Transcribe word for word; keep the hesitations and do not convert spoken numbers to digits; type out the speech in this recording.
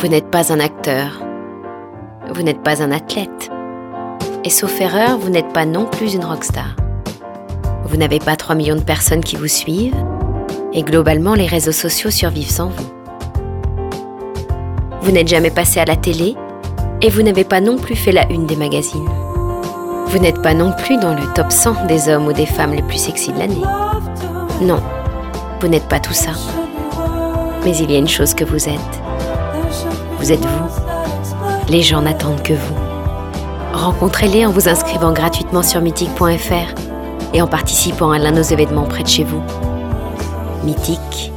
Vous n'êtes pas un acteur. Vous n'êtes pas un athlète. Et sauf erreur, vous n'êtes pas non plus une rockstar. Vous n'avez pas trois millions de personnes qui vous suivent. Et globalement, les réseaux sociaux survivent sans vous. Vous n'êtes jamais passé à la télé. Et vous n'avez pas non plus fait la une des magazines. Vous n'êtes pas non plus dans le top cent des hommes ou des femmes les plus sexy de l'année. Non, vous n'êtes pas tout ça. Mais il y a une chose que vous êtes. Vous êtes vous. Les gens n'attendent que vous. Rencontrez-les en vous inscrivant gratuitement sur mythique point f r et en participant à l'un de nos événements près de chez vous. Mythique,